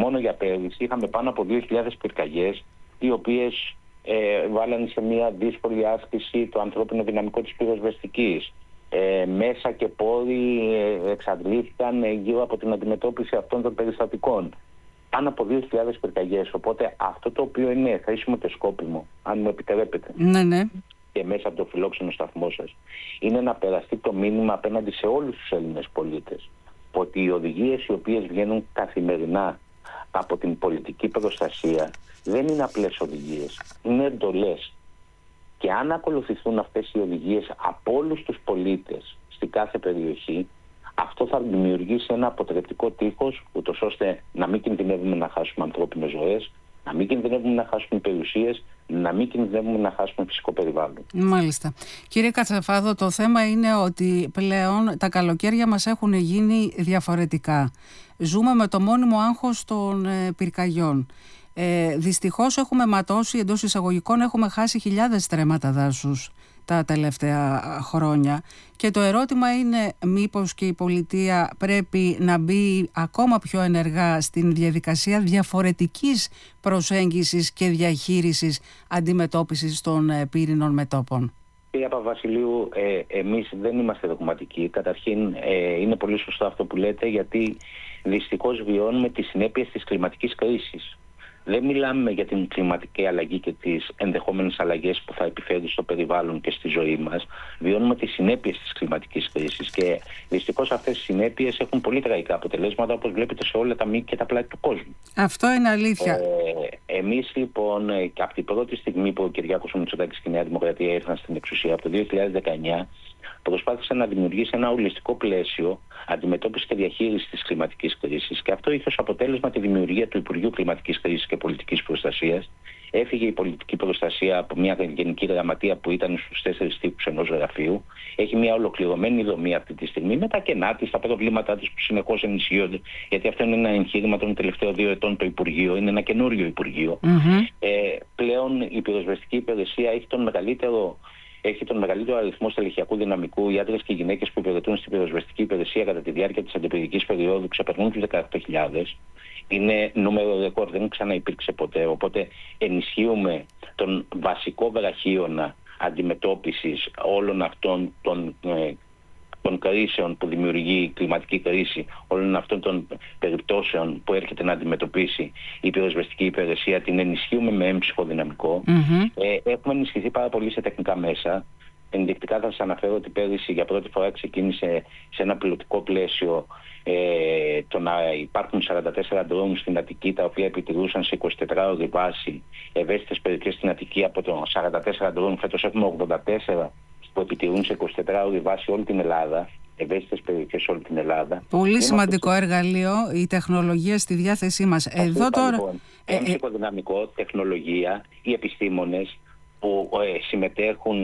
μόνο για πέρυσι είχαμε πάνω από 2.000 πυρκαγιές, οι οποίες βάλανε σε μια δύσκολη άσκηση το ανθρώπινο δυναμικό της πυροσβεστικής. Μέσα και πόροι εξαντλήθηκαν γύρω από την αντιμετώπιση αυτών των περιστατικών. Πάνω από 2.000 πυρκαγιές. Οπότε αυτό το οποίο είναι χρήσιμο και σκόπιμο, αν μου επιτρέπετε, ναι, και μέσα από το φιλόξενο σταθμό σας, είναι να περαστεί το μήνυμα απέναντι σε όλους τους Έλληνες πολίτες ότι οι οδηγίες οι οποίες βγαίνουν καθημερινά από την πολιτική προστασία δεν είναι απλές οδηγίες, είναι εντολές. Και αν ακολουθηθούν αυτές οι οδηγίες από όλους τους πολίτες στην κάθε περιοχή, αυτό θα δημιουργήσει ένα αποτρεπτικό τείχος, ούτως ώστε να μην κινδυνεύουμε να χάσουμε ανθρώπινες ζωές, να μην κινδυνεύουμε να χάσουμε περιουσίες, να μην κινδυνεύουμε να χάσουμε φυσικό περιβάλλον. Μάλιστα. Κύριε Κατσαφάδο, το θέμα είναι ότι πλέον τα καλοκαίρια μας έχουν γίνει διαφορετικά. Ζούμε με το μόνιμο άγχος των πυρκαγιών. Δυστυχώς έχουμε ματώσει, εντός εισαγωγικών έχουμε χάσει χιλιάδες στρέμματα δάσους τα τελευταία χρόνια, και το ερώτημα είναι μήπως και η πολιτεία πρέπει να μπει ακόμα πιο ενεργά στην διαδικασία διαφορετικής προσέγγισης και διαχείρισης αντιμετώπισης των πύρινων μετώπων. Κύριε Παπαβασιλείου, εμείς δεν είμαστε δογματικοί. Καταρχήν είναι πολύ σωστό αυτό που λέτε, γιατί δυστυχώς βιώνουμε τις συνέπειες της κλιματικής κρίσης. Δεν μιλάμε για την κλιματική αλλαγή και τις ενδεχόμενες αλλαγές που θα επιφέρει στο περιβάλλον και στη ζωή μας. Βιώνουμε τις συνέπειες της κλιματικής κρίσης και δυστυχώς αυτές οι συνέπειες έχουν πολύ τραγικά αποτελέσματα, όπως βλέπετε σε όλα τα μήκη και τα πλάτη του κόσμου. Αυτό είναι αλήθεια. Εμείς λοιπόν, και από την πρώτη στιγμή που ο Κυριάκος Μητσοτάκης και η Νέα Δημοκρατία ήρθαν στην εξουσία, από το 2019, προσπάθησε να δημιουργήσει ένα ολιστικό πλαίσιο αντιμετώπισης και διαχείρισης της κλιματικής κρίσης. Και αυτό είχε ως αποτέλεσμα τη δημιουργία του Υπουργείου Κλιματικής Κρίσης και Πολιτικής Προστασίας. Έφυγε η πολιτική προστασία από μια γενική γραμματεία που ήταν στους 4 τύπους ενός γραφείου. Έχει μια ολοκληρωμένη δομή αυτή τη στιγμή με τα κενά της, τα προβλήματά της που συνεχώς ενισχύονται. Γιατί αυτό είναι ένα εγχείρημα των τελευταίων 2 ετών το Υπουργείο. Είναι ένα καινούριο Υπουργείο. Πλέον η πυροσβεστική υπηρεσία έχει τον μεγαλύτερο αριθμό στελεχειακού δυναμικού. Οι άντρες και οι γυναίκες που υπηρετούν στην πυροσβεστική υπηρεσία κατά τη διάρκεια της αντιπυρικής περίοδου ξεπερνούν τους 18.000. Είναι νούμερο ρεκόρ, δεν ξαναυπήρξε ποτέ. Οπότε ενισχύουμε τον βασικό βραχίωνα αντιμετώπισης όλων αυτών των κρίσεων που δημιουργεί η κλιματική κρίση, όλων αυτών των περιπτώσεων που έρχεται να αντιμετωπίσει η πυροσβεστική υπηρεσία, την ενισχύουμε με έμψυχο δυναμικό. Έχουμε ενισχυθεί πάρα πολύ σε τεχνικά μέσα. Ενδεικτικά θα σας αναφέρω ότι πέρυσι για πρώτη φορά ξεκίνησε σε ένα πιλωτικό πλαίσιο το να υπάρχουν 44 ντρόουν στην Αττική, τα οποία επιτηρούσαν σε 24ωρη βάση ευαίσθητες περιοχές στην Αττική. Από το 44 ντρόουν φέτος έχουμε 84 που επιτηρούν σε 24ωρη βάση όλη την Ελλάδα, ευαίσθητες περιοχές σε όλη την Ελλάδα. Πολύ σημαντικό εργαλείο, η τεχνολογία στη διάθεσή μας. Εδώ τώρα... Λοιπόν, δυναμικό, τεχνολογία, οι επιστήμονες που συμμετέχουν,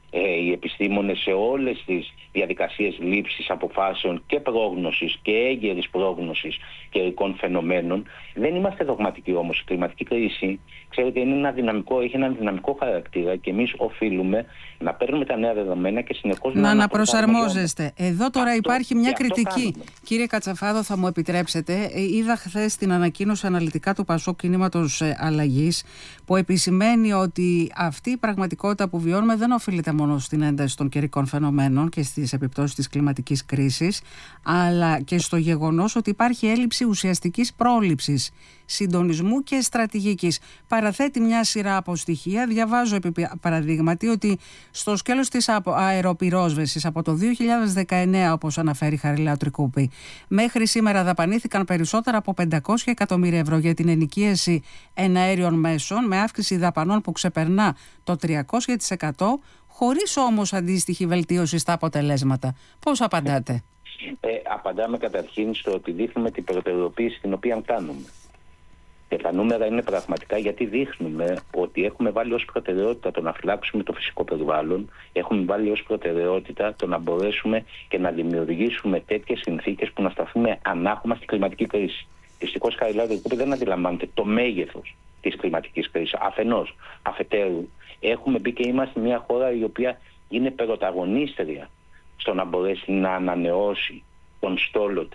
οι επιστήμονες σε όλες τις διαδικασίες λήψης αποφάσεων και πρόγνωσης και έγκαιρης πρόγνωσης καιρικών φαινομένων. Δεν είμαστε δογματικοί όμως. Η κλιματική κρίση, ξέρετε, έχει έναν δυναμικό χαρακτήρα και εμείς οφείλουμε να παίρνουμε τα νέα δεδομένα και συνεχώς να αναπροσαρμόζεστε. Εδώ τώρα υπάρχει μια κριτική. Κύριε Κατσαφάδο, θα μου επιτρέψετε, είδα χθες την ανακοίνωση αναλυτικά του Πασόκ Κινήματος Αλλαγής, που επισημαίνει ότι αυτή η πραγματικότητα που βιώνουμε δεν οφείλεται μόνο στην ένταση των καιρικών φαινομένων και στις επιπτώσεις της κλιματικής κρίσης, αλλά και στο γεγονός ότι υπάρχει έλλειψη ουσιαστικής πρόληψης, συντονισμού και στρατηγικής. Παραθέτει μια σειρά από στοιχεία. Διαβάζω επί παραδείγματι ότι στο σκέλος της αεροπυρόσβεσης από το 2019, όπως αναφέρει η Χαριλάου Τρικούπη, μέχρι σήμερα δαπανήθηκαν περισσότερα από 500 εκατομμύρια ευρώ για την ενοικίαση εναέριων μέσων, με αύξηση δαπανών που ξεπερνά το 300%, χωρίς όμως αντίστοιχη βελτίωση στα αποτελέσματα. Πώς απαντάτε? Απαντάμε καταρχήν στο ότι δείχνουμε την προτεραιοποίηση την οποία κάνουμε. Και τα νούμερα είναι πραγματικά, γιατί δείχνουμε ότι έχουμε βάλει ως προτεραιότητα το να φυλάξουμε το φυσικό περιβάλλον, έχουμε βάλει ως προτεραιότητα το να μπορέσουμε και να δημιουργήσουμε τέτοιες συνθήκες που να σταθούμε ανάχωμα στην κλιματική κρίση. Δυστυχώς, Χαριλάου Τρικούπη, δεν αντιλαμβάνεται το μέγεθος της κλιματικής κρίσης. Αφενός, αφετέρου, έχουμε μπει και είμαστε μια χώρα η οποία είναι πρωταγωνίστρια στο να μπορέσει να ανανεώσει τον στόλο της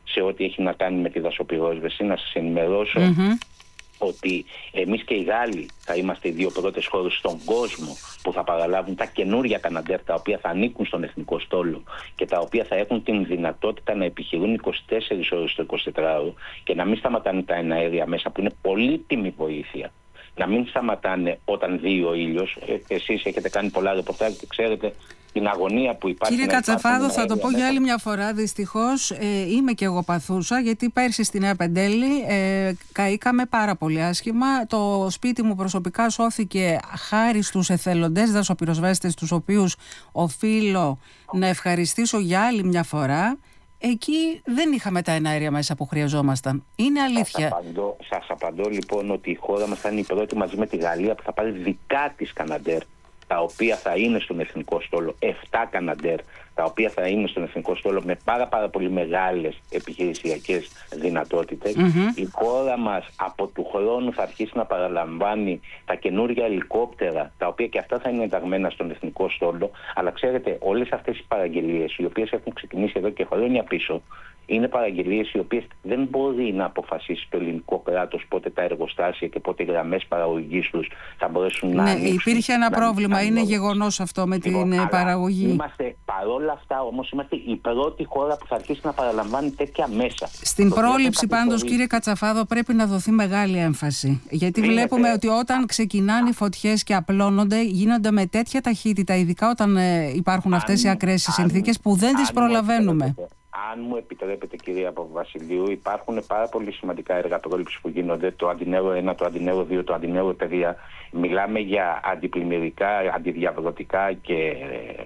σε ό,τι έχει να κάνει με τη δασοπυρόσβεση. Να σας ενημερώσω ότι εμείς και οι Γάλλοι θα είμαστε οι δύο πρώτες χώρες στον κόσμο που θα παραλάβουν τα καινούρια Καναντέρ, τα οποία θα ανήκουν στον εθνικό στόλο και τα οποία θα έχουν την δυνατότητα να επιχειρούν 24 ώρες το 24ωρο και να μην σταματάνε τα εναέρια μέσα, που είναι πολύτιμη βοήθεια. Να μην σταματάνε όταν δει ο ήλιος. Εσείς έχετε κάνει πολλά ρεπορτάζ και ξέρετε την αγωνία που υπάρχει. Κύριε Κατσαφάδο, θα το πω για άλλη μια φορά. Δυστυχώς είμαι και εγώ παθούσα, γιατί πέρσι στη Νέα Πεντέλη καήκαμε πάρα πολύ άσχημα. Το σπίτι μου προσωπικά σώθηκε χάρη στους εθελοντές δασοπυροσβέστες, τους οποίους οφείλω να ευχαριστήσω για άλλη μια φορά. Εκεί δεν είχαμε τα εναέρια μέσα που χρειαζόμασταν. Είναι αλήθεια. Σας απαντώ λοιπόν ότι η χώρα μας θα είναι η πρώτη μαζί με τη Γαλλία που θα πάρει δικά της Καναντέρ, τα οποία θα είναι στον εθνικό στόλο, 7 Καναντέρ, τα οποία θα είναι στον εθνικό στόλο με πάρα πολύ μεγάλες επιχειρησιακές δυνατότητες. Η χώρα μας από του χρόνου θα αρχίσει να παραλαμβάνει τα καινούργια ελικόπτερα, τα οποία και αυτά θα είναι ενταγμένα στον εθνικό στόλο. Αλλά ξέρετε, όλες αυτές οι παραγγελίες, οι οποίες έχουν ξεκινήσει εδώ και χρόνια πίσω, είναι παραγγελίες οι οποίες δεν μπορεί να αποφασίσει το ελληνικό κράτος πότε τα εργοστάσια και πότε οι γραμμές παραγωγής τους θα μπορέσουν να ανοίξουν. Υπήρχε ένα πρόβλημα, είναι γεγονός αυτό με την παραγωγή. Παρόλα αυτά όμως είμαστε η πρώτη χώρα που θα αρχίσει να παραλαμβάνει τέτοια μέσα. Στην πρόληψη πάντως, κύριε Κατσαφάδο, πρέπει να δοθεί μεγάλη έμφαση. Γιατί βλέπουμε ότι όταν ξεκινάνε οι φωτιές και απλώνονται, γίνονται με τέτοια ταχύτητα, ειδικά όταν υπάρχουν αυτές οι ακραίες συνθήκες που δεν τις προλαβαίνουμε. Αν μου επιτρέπετε, κυρία Παπαβασιλείου, υπάρχουν πάρα πολύ σημαντικά έργα πρόληψης που γίνονται. Το Αντινέρο 1, το Αντινέρο 2, το Αντινέρο 3. Μιλάμε για αντιπλημμυρικά, αντιδιαβρωτικά και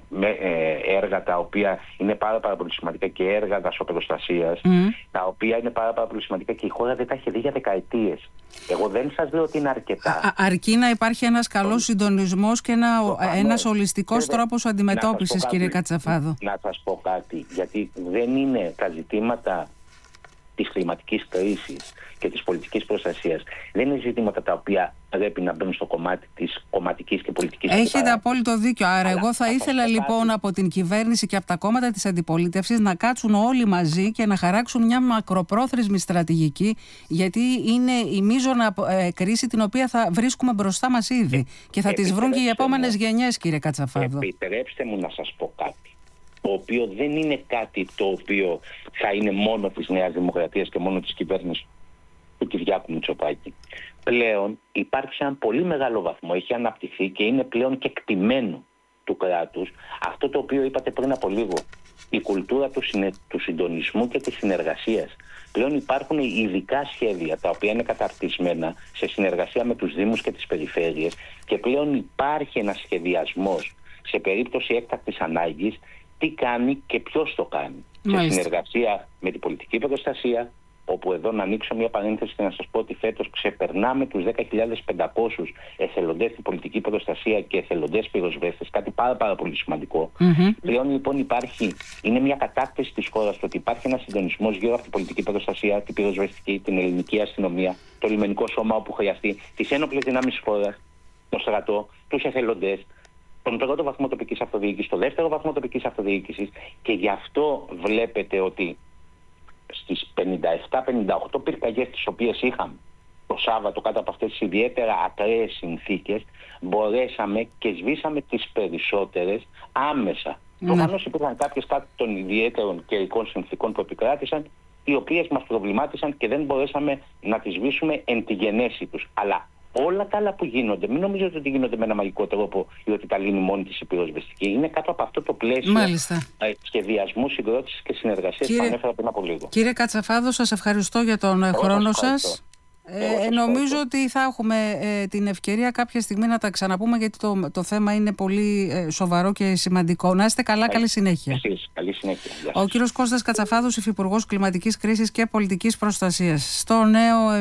έργα τα οποία είναι πάρα πολύ σημαντικά και έργα δασοπροστασίας, τα οποία είναι πάρα πολύ σημαντικά και η χώρα δεν τα έχει δει για δεκαετίες. Εγώ δεν σας λέω ότι είναι αρκετά. Αρκεί να υπάρχει ένας καλός συντονισμός και ένας ολιστικός τρόπος αντιμετώπισης, κύριε Κατσαφάδο. Να σας πω κάτι, γιατί δεν είναι τα ζητήματα της κλιματικής κρίσης και της πολιτικής προστασίας. Δεν είναι ζητήματα τα οποία πρέπει να μπουν στο κομμάτι της κομματικής και πολιτικής. Έχετε απόλυτο δίκιο. Άρα εγώ θα ήθελα λοιπόν από την κυβέρνηση και από τα κόμματα της αντιπολίτευσης να κάτσουν όλοι μαζί και να χαράξουν μια μακροπρόθεσμη στρατηγική, γιατί είναι η μείζωνα κρίση την οποία θα βρίσκουμε μπροστά μας ήδη και θα τις βρουν και οι επόμενες γενιές, κύριε Κατσαφάδο. Επιτρέψτε μου να σας πω κάτι, το οποίο δεν είναι κάτι το οποίο θα είναι μόνο της Νέας Δημοκρατίας και μόνο της κυβέρνησης του Κυριάκου Μητσοτάκη. Πλέον υπάρχει σε έναν πολύ μεγάλο βαθμό, έχει αναπτυχθεί και είναι πλέον και κτημένο του κράτους αυτό το οποίο είπατε πριν από λίγο, η κουλτούρα του συντονισμού και της συνεργασίας. Πλέον υπάρχουν ειδικά σχέδια τα οποία είναι καταρτισμένα σε συνεργασία με τους Δήμους και τις περιφέρειες και πλέον υπάρχει ένας σχεδιασμός σε περίπτωση έκτακτης ανάγκης, τι κάνει και ποιος το κάνει. Σε συνεργασία με την πολιτική προστασία, όπου εδώ να ανοίξω μια παρένθεση και να σας πω ότι φέτος ξεπερνάμε τους 10.500 εθελοντές στην πολιτική προστασία και εθελοντές πυροσβέστες, κάτι πάρα πολύ σημαντικό. Πλέον λοιπόν είναι μια κατάκτηση της χώρας το ότι υπάρχει ένας συντονισμός γύρω από την πολιτική προστασία, την πυροσβεστική, την ελληνική αστυνομία, το λιμενικό σώμα όπου χρειαστεί, τις ένοπλες δυνάμεις της χώρας, το στρατό, τους εθελοντές, τον πρώτο βαθμό τοπικής αυτοδιοίκησης, τον δεύτερο βαθμό τοπικής αυτοδιοίκησης, και γι' αυτό βλέπετε ότι στις 57-58 πυρκαγιές τις οποίες είχαμε το Σάββατο κάτω από αυτές τις ιδιαίτερα ακραίες συνθήκες, μπορέσαμε και σβήσαμε τις περισσότερες άμεσα. Προφανώς υπήρχαν κάποιες κάτω των ιδιαίτερων καιρικών συνθήκων που επικράτησαν, οι οποίες μας προβλημάτισαν και δεν μπορέσαμε να τις σβήσουμε εν τη γενέση τους. Αλλά όλα τα άλλα που γίνονται, μην νομίζετε ότι γίνονται με ένα μαγικό τρόπο ή ότι τα λύνει μόνη της η πυροσβεστική. Είναι κάτω από αυτό το πλαίσιο σχεδιασμού, συγκρότησης και συνεργασίας που ανέφερα πριν από λίγο. Κύριε Κατσαφάδο, σας ευχαριστώ για τον χρόνο σας. Νομίζω ότι θα έχουμε την ευκαιρία κάποια στιγμή να τα ξαναπούμε, γιατί το θέμα είναι πολύ σοβαρό και σημαντικό. Να είστε καλά, καλή συνέχεια. Εσείς, καλή συνέχεια. Ο κύριος Κώστας Κατσαφάδος, Υφυπουργός Κλιματικής Κρίσης και Πολιτικής Προστασίας. Στο νέο